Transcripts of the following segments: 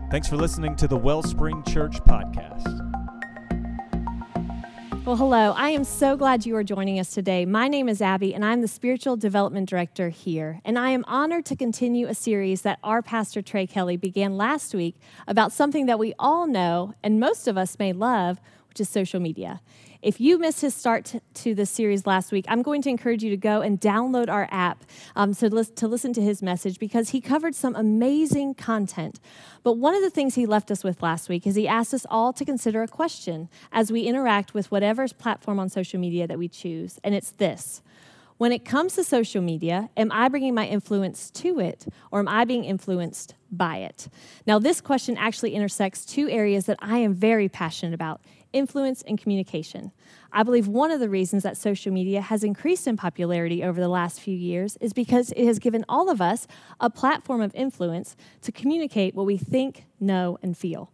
Thanks for listening to the Wellspring Church podcast. Well, hello. I am so glad you are joining us today. My name is Abby, and I'm the Spiritual Development Director here. And I am honored to continue a series that our pastor, Trey Kelly, began last week about something that we all know and most of us may love, which is social media. If you missed his start to this series last week, I'm going to encourage you to go and download our app to listen to his message because he covered some amazing content. But one of the things he left us with last week is he asked us all to consider a question as we interact with whatever platform on social media that we choose, and it's this. When it comes to social media, am I bringing my influence to it, or am I being influenced by it? Now, this question actually intersects two areas that I am very passionate about: influence and communication. I believe one of the reasons that social media has increased in popularity over the last few years is because it has given all of us a platform of influence to communicate what we think, know, and feel.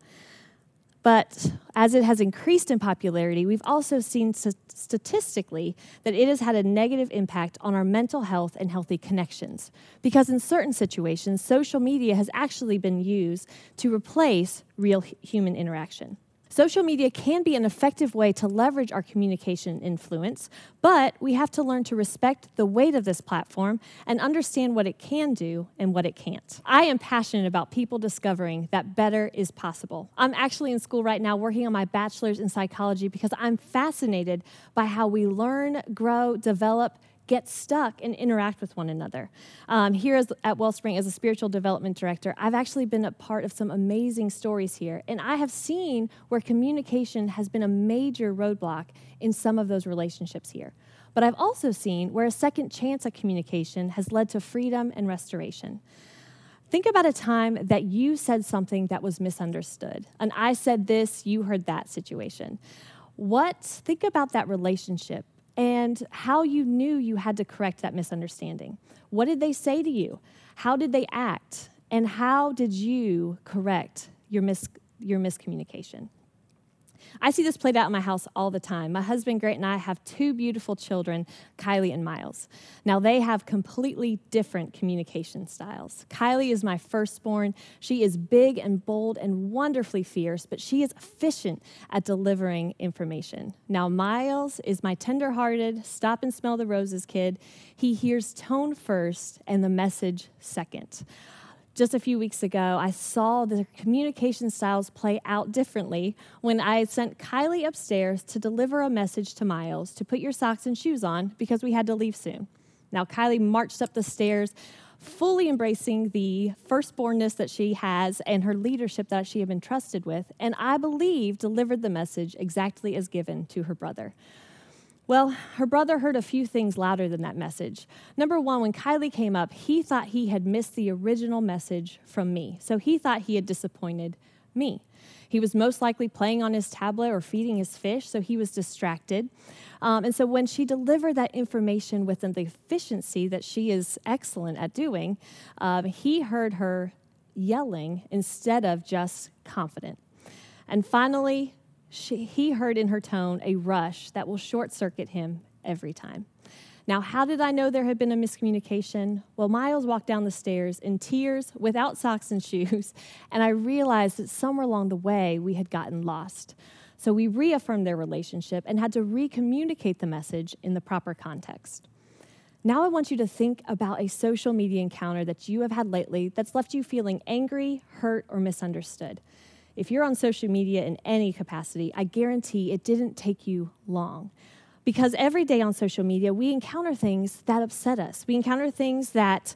But as it has increased in popularity, we've also seen statistically that it has had a negative impact on our mental health and healthy connections. Because in certain situations, social media has actually been used to replace real human interaction. Social media can be an effective way to leverage our communication influence, but we have to learn to respect the weight of this platform and understand what it can do and what it can't. I am passionate about people discovering that better is possible. I'm actually in school right now working on my bachelor's in psychology because I'm fascinated by how we learn, grow, develop, get stuck, and interact with one another. Here at Wellspring, as a spiritual development director, I've actually been a part of some amazing stories here, and I have seen where communication has been a major roadblock in some of those relationships here. But I've also seen where a second chance at communication has led to freedom and restoration. Think about a time that you said something that was misunderstood. An I said this, you heard that situation. Think about that relationship and how you knew you had to correct that misunderstanding. What did they say to you? How did they act? And how did you correct your miscommunication? I see this played out in my house all the time. My husband, Grant, and I have two beautiful children, Kylie and Miles. Now, they have completely different communication styles. Kylie is my firstborn. She is big and bold and wonderfully fierce, but she is efficient at delivering information. Now, Miles is my tenderhearted, stop and smell the roses kid. He hears tone first and the message second. Just a few weeks ago, I saw the communication styles play out differently when I sent Kylie upstairs to deliver a message to Miles to put your socks and shoes on because we had to leave soon. Now, Kylie marched up the stairs, fully embracing the firstbornness that she has and her leadership that she had been trusted with, and I believe delivered the message exactly as given to her brother. Well, her brother heard a few things louder than that message. Number one, when Kylie came up, he thought he had missed the original message from me. So he thought he had disappointed me. He was most likely playing on his tablet or feeding his fish, so he was distracted. And so when she delivered that information with the efficiency that she is excellent at doing, he heard her yelling instead of just confident. And finally, he heard in her tone a rush that will short-circuit him every time. Now, how did I know there had been a miscommunication? Well, Miles walked down the stairs in tears, without socks and shoes, and I realized that somewhere along the way we had gotten lost. So we reaffirmed their relationship and had to re-communicate the message in the proper context. Now I want you to think about a social media encounter that you have had lately that's left you feeling angry, hurt, or misunderstood. If you're on social media in any capacity, I guarantee it didn't take you long. Because every day on social media, we encounter things that upset us. We encounter things that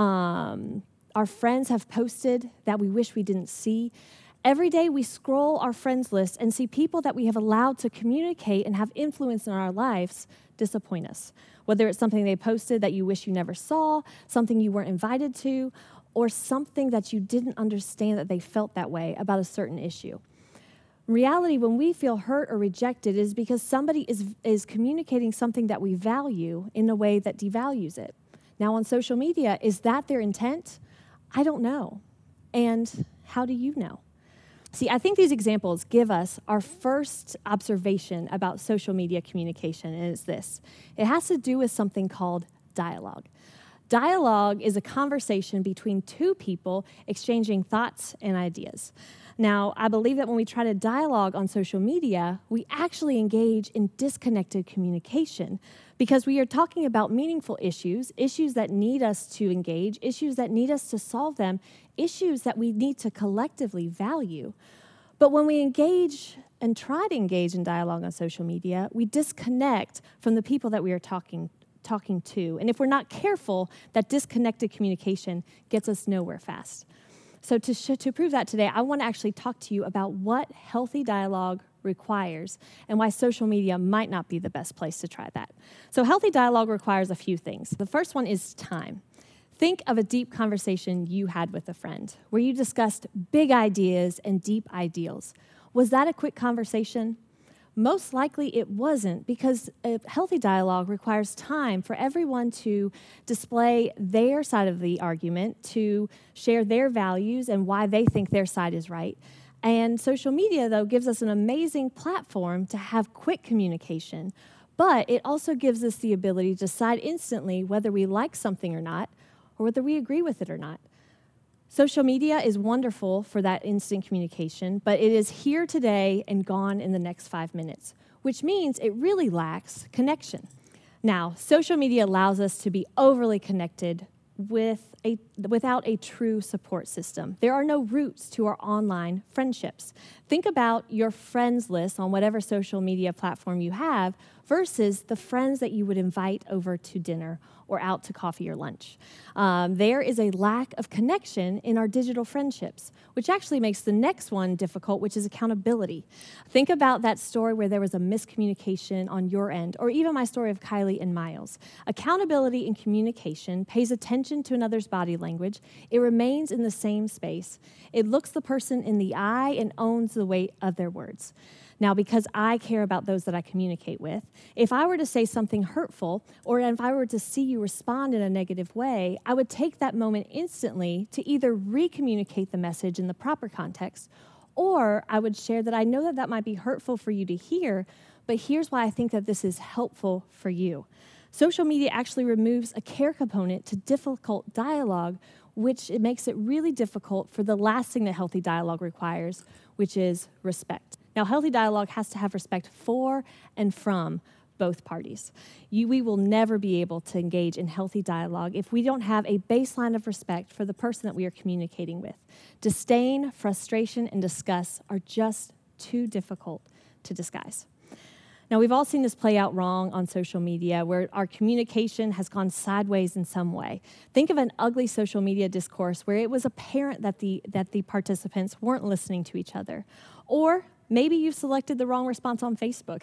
our friends have posted that we wish we didn't see. Every day we scroll our friends list and see people that we have allowed to communicate and have influence in our lives disappoint us. Whether it's something they posted that you wish you never saw, something you weren't invited to, or something that you didn't understand that they felt that way about a certain issue. In reality, when we feel hurt or rejected, it is because somebody is communicating something that we value in a way that devalues it. Now, on social media, is that their intent? I don't know. And how do you know? See, I think these examples give us our first observation about social media communication, and it's this. It has to do with something called dialogue. Dialogue is a conversation between two people exchanging thoughts and ideas. Now, I believe that when we try to dialogue on social media, we actually engage in disconnected communication because we are talking about meaningful issues, issues that need us to engage, issues that need us to solve them, issues that we need to collectively value. But when we engage and try to engage in dialogue on social media, we disconnect from the people that we are talking to. And if we're not careful, that disconnected communication gets us nowhere fast. So to prove that today, I want to actually talk to you about what healthy dialogue requires and why social media might not be the best place to try that. So healthy dialogue requires a few things. The first one is time. Think of a deep conversation you had with a friend where you discussed big ideas and deep ideals. Was that a quick conversation? Most likely it wasn't, because a healthy dialogue requires time for everyone to display their side of the argument, to share their values and why they think their side is right. And social media, though, gives us an amazing platform to have quick communication, but it also gives us the ability to decide instantly whether we like something or not, or whether we agree with it or not. Social media is wonderful for that instant communication, but it is here today and gone in the next 5 minutes, which means it really lacks connection. Now, social media allows us to be overly connected without a true support system. There are no roots to our online friendships. Think about your friends list on whatever social media platform you have versus the friends that you would invite over to dinner or out to coffee or lunch. There is a lack of connection in our digital friendships, which actually makes the next one difficult, which is accountability. Think about that story where there was a miscommunication on your end, or even my story of Kylie and Miles. Accountability and communication pays attention to another's body language. It remains in the same space. It looks the person in the eye and owns the weight of their words. Now, because I care about those that I communicate with, if I were to say something hurtful, or if I were to see you respond in a negative way, I would take that moment instantly to either re-communicate the message in the proper context, or I would share that I know that that might be hurtful for you to hear, but here's why I think that this is helpful for you. Social media actually removes a care component to difficult dialogue, which it makes it really difficult for the last thing that healthy dialogue requires, which is respect. Now, healthy dialogue has to have respect for and from both parties. We will never be able to engage in healthy dialogue if we don't have a baseline of respect for the person that we are communicating with. Disdain, frustration, and disgust are just too difficult to disguise. Now, we've all seen this play out wrong on social media, where our communication has gone sideways in some way. Think of an ugly social media discourse where it was apparent that the participants weren't listening to each other. Or maybe you selected the wrong response on Facebook.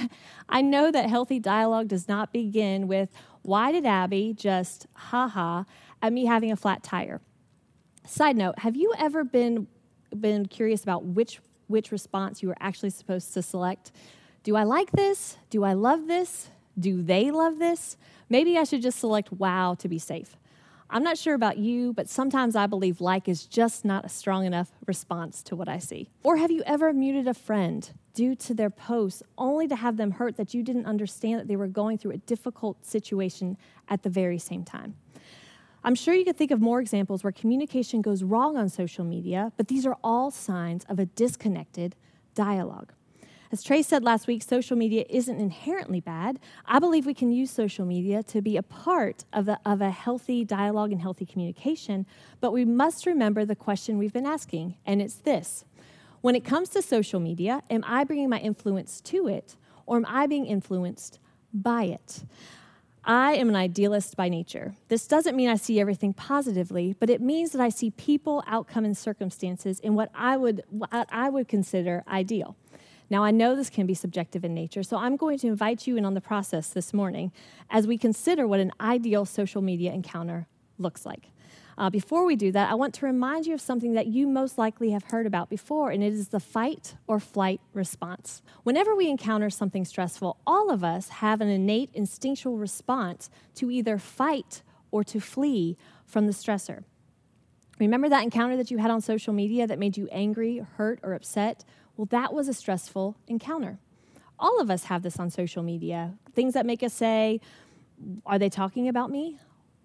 I know that healthy dialogue does not begin with, why did Abby just ha-ha at me having a flat tire? Side note, have you ever been curious about which response you were actually supposed to select? Do I like this? Do I love this? Do they love this? Maybe I should just select wow to be safe. I'm not sure about you, but sometimes I believe like is just not a strong enough response to what I see. Or have you ever muted a friend due to their posts only to have them hurt that you didn't understand that they were going through a difficult situation at the very same time? I'm sure you could think of more examples where communication goes wrong on social media, but these are all signs of a disconnected dialogue. As Trey said last week, social media isn't inherently bad. I believe we can use social media to be a part of a healthy dialogue and healthy communication, but we must remember the question we've been asking, and it's this. When it comes to social media, am I bringing my influence to it, or am I being influenced by it? I am an idealist by nature. This doesn't mean I see everything positively, but it means that I see people, outcome, and circumstances in what I would consider ideal. Now, I know this can be subjective in nature, so I'm going to invite you in on the process this morning as we consider what an ideal social media encounter looks like. Before we do that, I want to remind you of something that you most likely have heard about before, and it is the fight or flight response. Whenever we encounter something stressful, all of us have an innate instinctual response to either fight or to flee from the stressor. Remember that encounter that you had on social media that made you angry, hurt, or upset? Well, that was a stressful encounter. All of us have this on social media. Things that make us say, are they talking about me?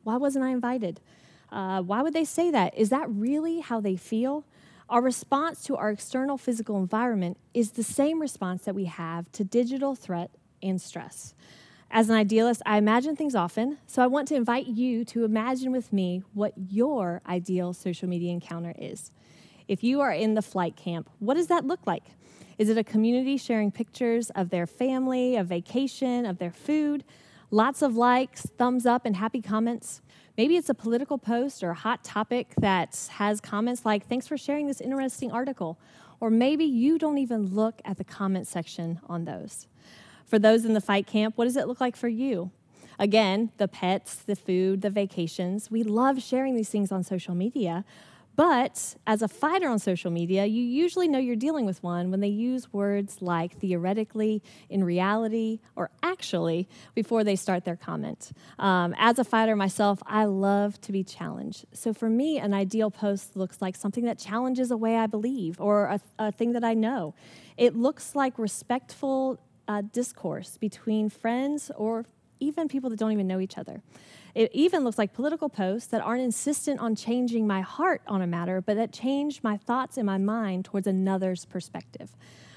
Why wasn't I invited? Why would they say that? Is that really how they feel? Our response to our external physical environment is the same response that we have to digital threat and stress. As an idealist, I imagine things often, so I want to invite you to imagine with me what your ideal social media encounter is. If you are in the flight camp, what does that look like? Is it a community sharing pictures of their family, a vacation, of their food? Lots of likes, thumbs up, and happy comments. Maybe it's a political post or a hot topic that has comments like, "Thanks for sharing this interesting article." Or maybe you don't even look at the comment section on those. For those in the fight camp, what does it look like for you? Again, the pets, the food, the vacations. We love sharing these things on social media. But as a fighter on social media, you usually know you're dealing with one when they use words like theoretically, in reality, or actually before they start their comment. As a fighter myself, I love to be challenged. So for me, an ideal post looks like something that challenges a way I believe or a thing that I know. It looks like respectful discourse between friends or even people that don't even know each other. It even looks like political posts that aren't insistent on changing my heart on a matter, but that change my thoughts in my mind towards another's perspective.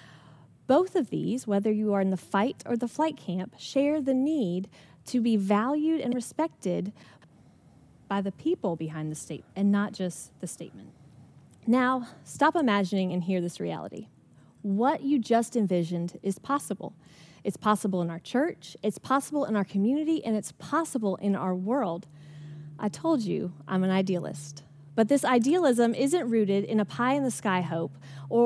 Both of these, whether you are in the fight or the flight camp, share the need to be valued and respected by the people behind the statement and not just the statement. Now, stop imagining and hear this reality. What you just envisioned is possible. It's possible in our church, it's possible in our community, and it's possible in our world. I told you I'm an idealist. But this idealism isn't rooted in a pie-in-the-sky hope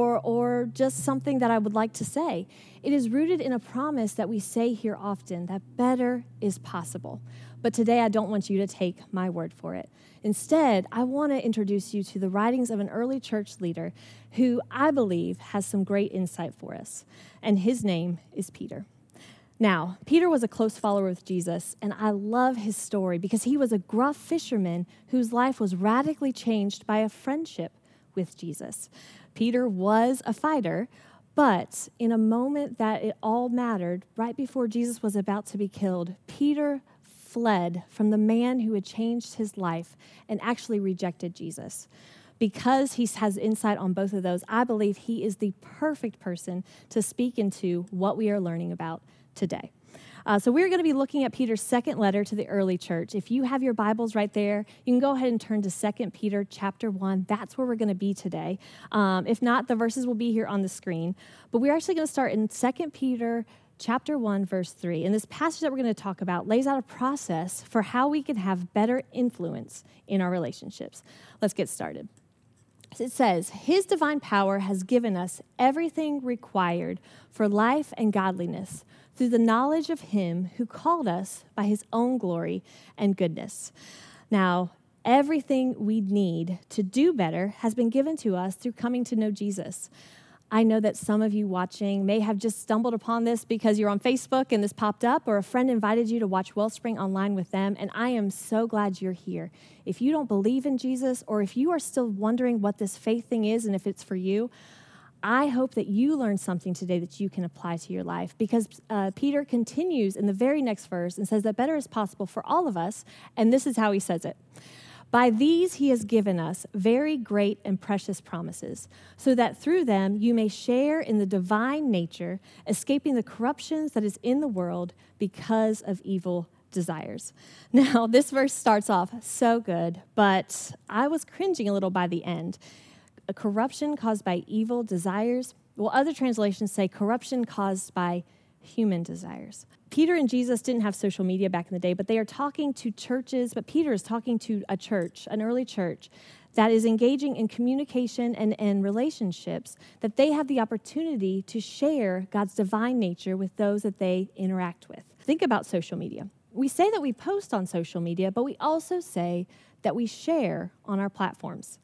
or just something that I would like to say. It is rooted in a promise that we say here often, that better is possible. But today I don't want you to take my word for it. Instead, I want to introduce you to the writings of an early church leader who I believe has some great insight for us, and his name is Peter. Now, Peter was a close follower with Jesus, and I love his story because he was a gruff fisherman whose life was radically changed by a friendship with Jesus. Peter was a fighter, but in a moment that it all mattered, right before Jesus was about to be killed, Peter fled from the man who had changed his life and actually rejected Jesus. Because he has insight on both of those, I believe he is the perfect person to speak into what we are learning about today. So we're going to be looking at Peter's second letter to the early church. If you have your Bibles right there, you can go ahead and turn to 2 Peter chapter 1. That's where we're going to be today. If not, the verses will be here on the screen. But we're actually going to start in 2 Peter chapter 1, verse 3. And this passage that we're going to talk about lays out a process for how we can have better influence in our relationships. Let's get started. It says, "His divine power has given us everything required for life and godliness through the knowledge of him who called us by his own glory and goodness." Now, everything we need to do better has been given to us through coming to know Jesus. I know that some of you watching may have just stumbled upon this because you're on Facebook and this popped up, or a friend invited you to watch Wellspring online with them, and I am so glad you're here. If you don't believe in Jesus, or if you are still wondering what this faith thing is and if it's for you, I hope that you learned something today that you can apply to your life, because Peter continues in the very next verse and says that better is possible for all of us, and this is how he says it. "By these he has given us very great and precious promises, so that through them you may share in the divine nature, escaping the corruptions that is in the world because of evil desires." Now, this verse starts off so good, but I was cringing a little by the end. A corruption caused by evil desires. Well, other translations say corruption caused by human desires. Peter and Jesus didn't have social media back in the day, but they are talking to churches, but Peter is talking to a church, an early church, that is engaging in communication and relationships, that they have the opportunity to share God's divine nature with those that they interact with. Think about social media. We say that we post on social media, but we also say that we share on our platforms.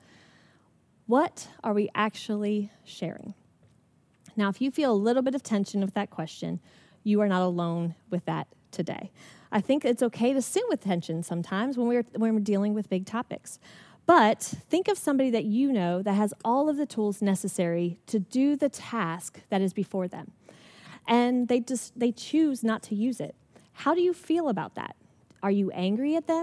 What are we actually sharing? Now, if you feel a little bit of tension with that question, you are not alone with that today. I think it's okay to sit with tension sometimes when we're dealing with big topics. But think of somebody that you know that has all of the tools necessary to do the task that is before them, and they choose not to use it. How do you feel about that? Are you angry at them?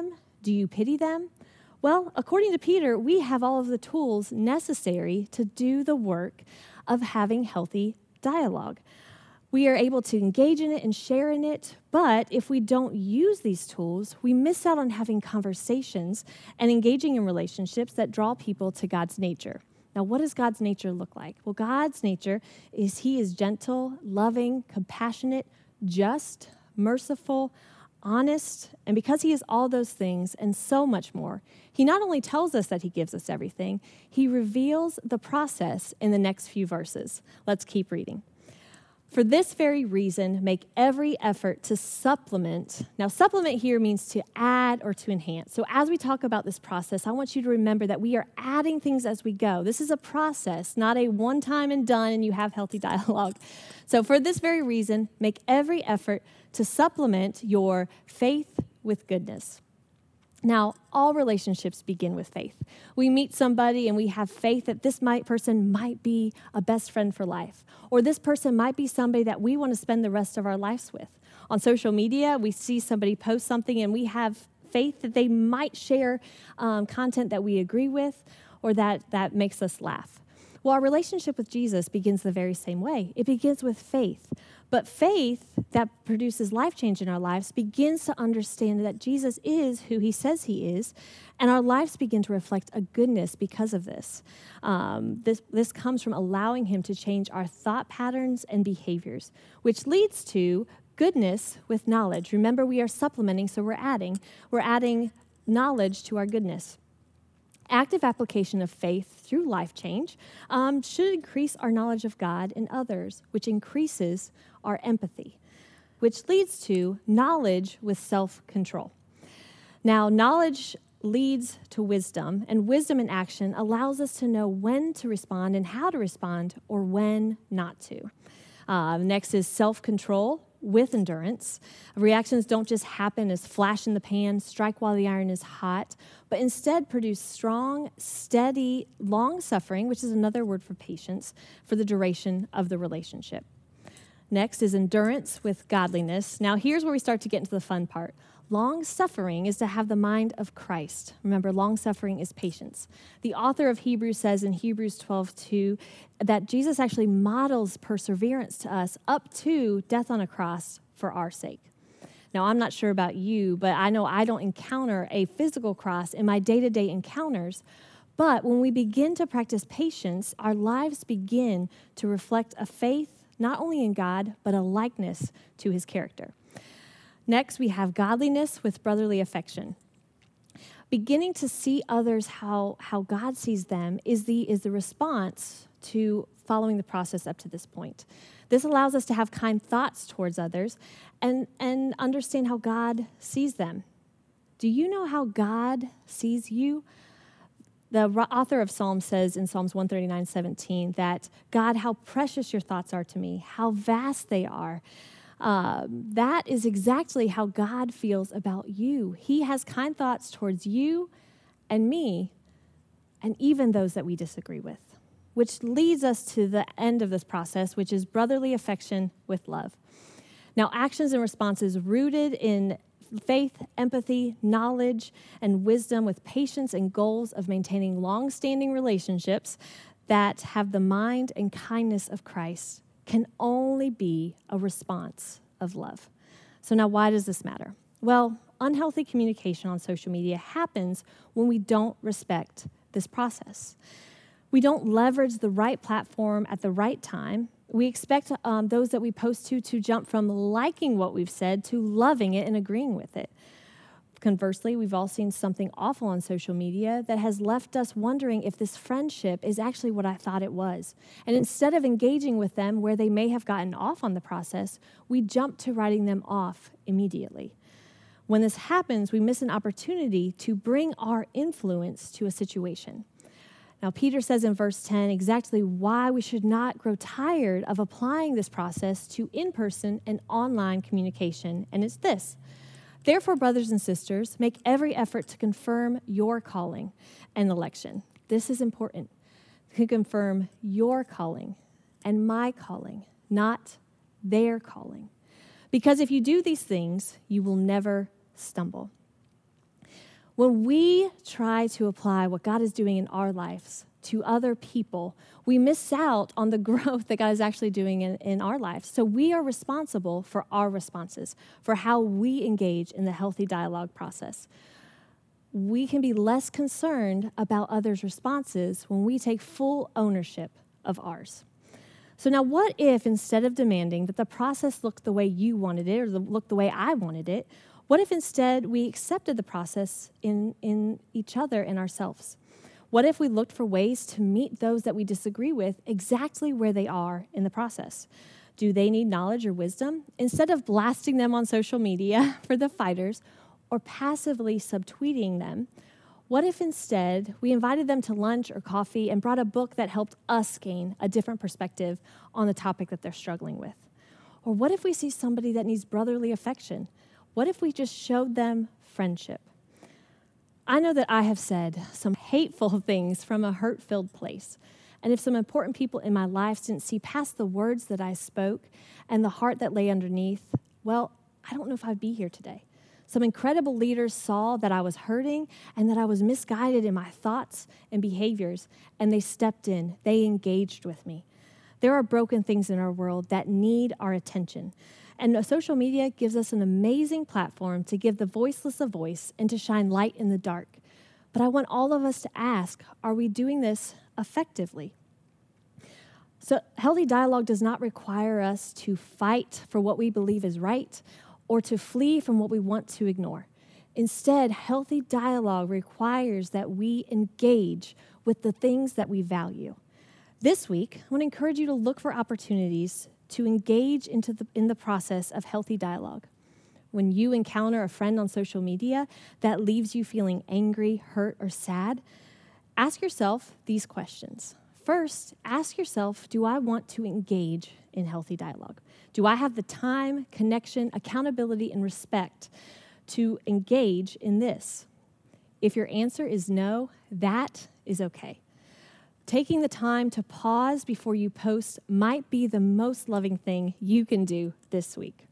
Do you pity them? Well, according to Peter, we have all of the tools necessary to do the work of having healthy dialogue. We are able to engage in it and share in it, but if we don't use these tools, we miss out on having conversations and engaging in relationships that draw people to God's nature. Now, what does God's nature look like? Well, God's nature is He is gentle, loving, compassionate, just, merciful, honest, and because He is all those things and so much more, He not only tells us that He gives us everything, He reveals the process in the next few verses. Let's keep reading. For this very reason, make every effort to supplement. Now, supplement here means to add or to enhance. So as we talk about this process, I want you to remember that we are adding things as we go. This is a process, not a one time and done and you have healthy dialogue. So for this very reason, make every effort to supplement your faith with goodness. Now, all relationships begin with faith. We meet somebody and we have faith that this person might be a best friend for life, or this person might be somebody that we want to spend the rest of our lives with. On social media, we see somebody post something and we have faith that they might share content that we agree with or that makes us laugh. Well, our relationship with Jesus begins the very same way. It begins with faith. But faith that produces life change in our lives begins to understand that Jesus is who He says He is, and our lives begin to reflect a goodness because of this. This comes from allowing Him to change our thought patterns and behaviors, which leads to goodness with knowledge. Remember, we are supplementing, so we're adding knowledge to our goodness. Active application of faith through life change should increase our knowledge of God and others, which increases our empathy, which leads to knowledge with self-control. Now, knowledge leads to wisdom, and wisdom in action allows us to know when to respond and how to respond or when not to. Next is self-control with endurance. Reactions don't just happen as flash in the pan, strike while the iron is hot, but instead produce strong, steady, long-suffering, which is another word for patience, for the duration of the relationship. Next is endurance with godliness. Now, here's where we start to get into the fun part. Long-suffering is to have the mind of Christ. Remember, long-suffering is patience. The author of Hebrews says in Hebrews 12:2 that Jesus actually models perseverance to us up to death on a cross for our sake. Now, I'm not sure about you, but I know I don't encounter a physical cross in my day-to-day encounters. But when we begin to practice patience, our lives begin to reflect a faith not only in God, but a likeness to His character. Next, we have godliness with brotherly affection. Beginning to see others how God sees them is the response to following the process up to this point. This allows us to have kind thoughts towards others and understand how God sees them. Do you know how God sees you? The author of Psalms says in Psalms 139:17 that, God, how precious your thoughts are to me, how vast they are. That is exactly how God feels about you. He has kind thoughts towards you and me, and even those that we disagree with, which leads us to the end of this process, which is brotherly affection with love. Now, actions and responses rooted in faith, empathy, knowledge, and wisdom with patience and goals of maintaining long-standing relationships that have the mind and kindness of Christ can only be a response of love. So now, why does this matter? Well, unhealthy communication on social media happens when we don't respect this process. We don't leverage the right platform at the right time. We expect those that we post to jump from liking what we've said to loving it and agreeing with it. Conversely, we've all seen something awful on social media that has left us wondering if this friendship is actually what I thought it was. And instead of engaging with them where they may have gotten off on the process, we jump to writing them off immediately. When this happens, we miss an opportunity to bring our influence to a situation. Now, Peter says in verse 10 exactly why we should not grow tired of applying this process to in-person and online communication, and it's this. Therefore, brothers and sisters, make every effort to confirm your calling and election. This is important. To confirm your calling and my calling, not their calling. Because if you do these things, you will never stumble. When we try to apply what God is doing in our lives to other people, we miss out on the growth that God is actually doing in our lives. So we are responsible for our responses, for how we engage in the healthy dialogue process. We can be less concerned about others' responses when we take full ownership of ours. So now what if, instead of demanding that the process look the way you wanted it or look the way I wanted it, what if instead we accepted the process in each other and ourselves? What if we looked for ways to meet those that we disagree with exactly where they are in the process? Do they need knowledge or wisdom? Instead of blasting them on social media for the fighters or passively subtweeting them, what if instead we invited them to lunch or coffee and brought a book that helped us gain a different perspective on the topic that they're struggling with? Or what if we see somebody that needs brotherly affection? What if we just showed them friendship? I know that I have said some hateful things from a hurt-filled place. And if some important people in my life didn't see past the words that I spoke and the heart that lay underneath, well, I don't know if I'd be here today. Some incredible leaders saw that I was hurting and that I was misguided in my thoughts and behaviors, and they stepped in. They engaged with me. There are broken things in our world that need our attention. And social media gives us an amazing platform to give the voiceless a voice and to shine light in the dark. But I want all of us to ask, are we doing this effectively? So healthy dialogue does not require us to fight for what we believe is right or to flee from what we want to ignore. Instead, healthy dialogue requires that we engage with the things that we value. This week, I want to encourage you to look for opportunities to engage in the process of healthy dialogue. When you encounter a friend on social media that leaves you feeling angry, hurt, or sad, ask yourself these questions. First, ask yourself, do I want to engage in healthy dialogue? Do I have the time, connection, accountability, and respect to engage in this? If your answer is no, that is okay. Taking the time to pause before you post might be the most loving thing you can do this week.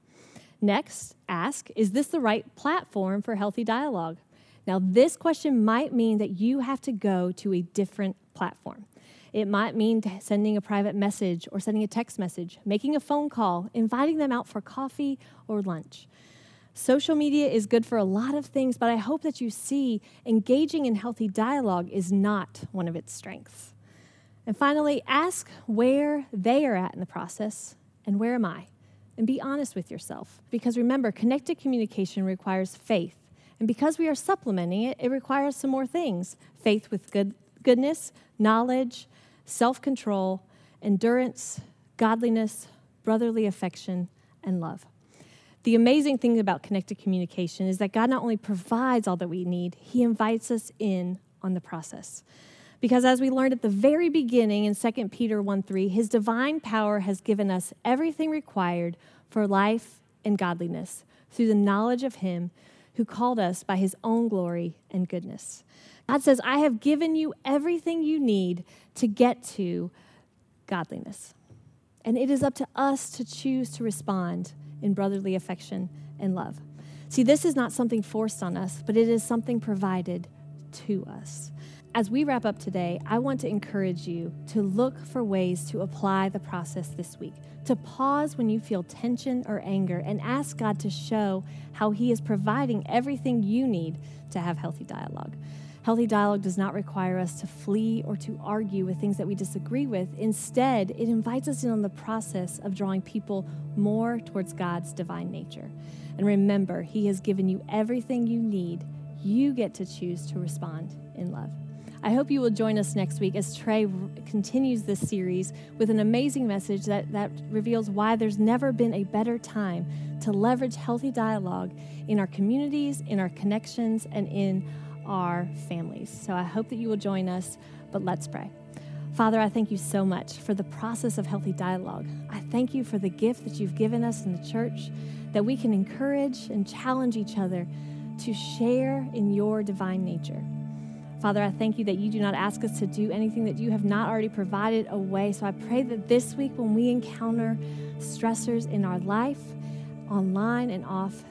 Next, ask, is this the right platform for healthy dialogue? Now, this question might mean that you have to go to a different platform. It might mean sending a private message or sending a text message, making a phone call, inviting them out for coffee or lunch. Social media is good for a lot of things, but I hope that you see engaging in healthy dialogue is not one of its strengths. And finally, ask where they are at in the process and where am I? And be honest with yourself. Because remember, connected communication requires faith. And because we are supplementing it, it requires some more things. Faith with goodness, knowledge, self-control, endurance, godliness, brotherly affection, and love. The amazing thing about connected communication is that God not only provides all that we need, He invites us in on the process. Because as we learned at the very beginning in 2 Peter 1:3, His divine power has given us everything required for life and godliness through the knowledge of Him who called us by His own glory and goodness. God says, I have given you everything you need to get to godliness. And it is up to us to choose to respond in brotherly affection and love. See, this is not something forced on us, but it is something provided to us. As we wrap up today, I want to encourage you to look for ways to apply the process this week, to pause when you feel tension or anger and ask God to show how He is providing everything you need to have healthy dialogue. Healthy dialogue does not require us to flee or to argue with things that we disagree with. Instead, it invites us in on the process of drawing people more towards God's divine nature. And remember, He has given you everything you need. You get to choose to respond in love. I hope you will join us next week as Trey continues this series with an amazing message that reveals why there's never been a better time to leverage healthy dialogue in our communities, in our connections, and in our families. So I hope that you will join us, but let's pray. Father, I thank you so much for the process of healthy dialogue. I thank you for the gift that you've given us in the church, that we can encourage and challenge each other to share in your divine nature. Father, I thank you that you do not ask us to do anything that you have not already provided a way. So I pray that this week when we encounter stressors in our life, online and off,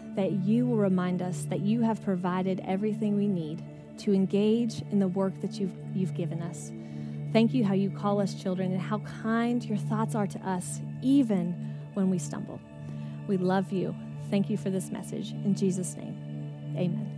that you will remind us that you have provided everything we need to engage in the work that you've given us. Thank you how you call us children and how kind your thoughts are to us, even when we stumble. We love you. Thank you for this message. In Jesus' name, amen.